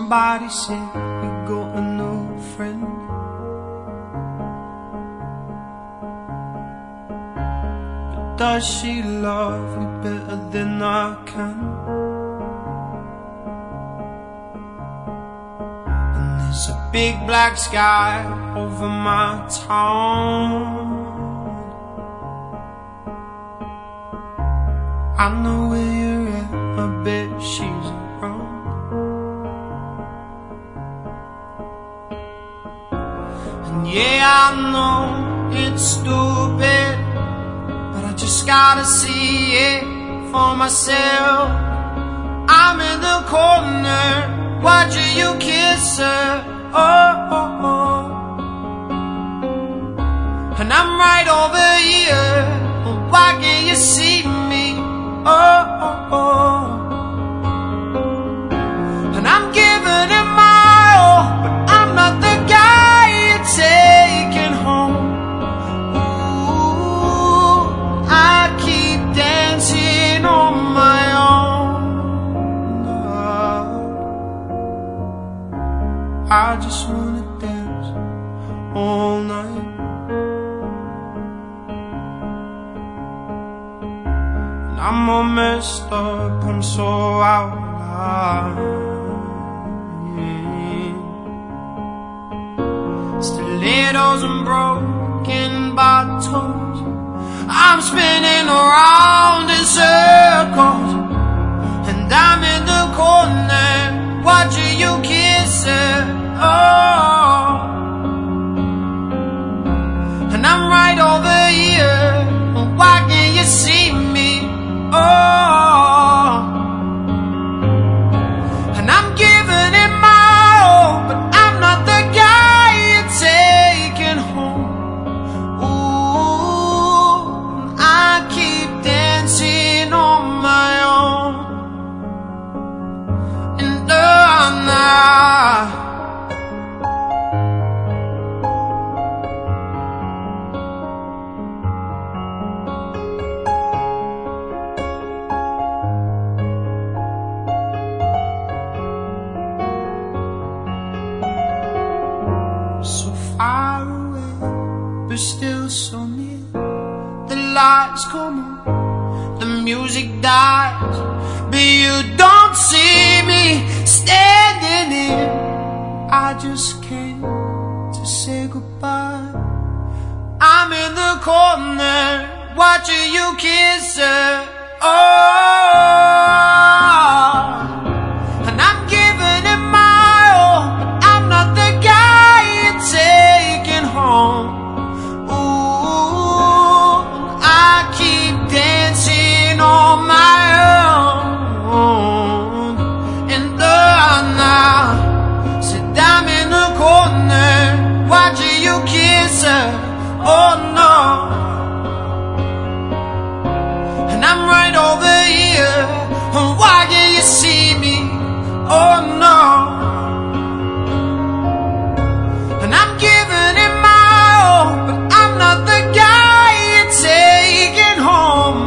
somebody said you got a new friend. But does she love you better than I can? And there's a big black sky over my town. I know where you're at, I bet she's around. And yeah, I know it's stupid, but I just gotta see it for myself. I'm in the corner, watching you kiss her, oh, oh, oh. And I'm right over here, why can't you see me? Oh, oh, oh. And I'm giving it my all, but I'm not the guy you're taking home. Ooh, I keep dancing on my own. I just wanna dance all night. I'm all messed up, I'm so out of line. Stilettos and broken bottles, I'm spinning around in circles. And I'm in the corner, watching you kiss her, oh. And I'm right over here, why can't you see me? Oh, and I'm giving it my all, but I'm not the guy you're taking home. Ooh, I keep dancing on my own. And so far away, but still so near. The lights come on, the music dies, but you don't see me standing here. I just came to say goodbye. I'm in the corner, watching you kiss her, oh. And I'm giving it my all, but I'm not the guy you're taking home. Ooh, I keep dancing on my own. And now, said I'm in the corner, watching you kiss her, oh no. And I'm right over here, why can't you see me? Oh no. And I'm giving it my all, but I'm not the guy you're taking home.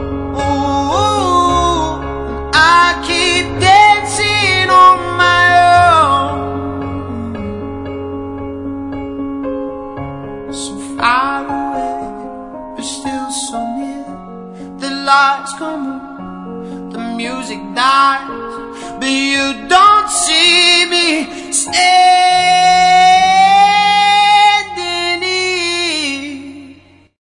Ooh, I keep dancing on my own. So far away, but still so near. The lights come on, the music dies,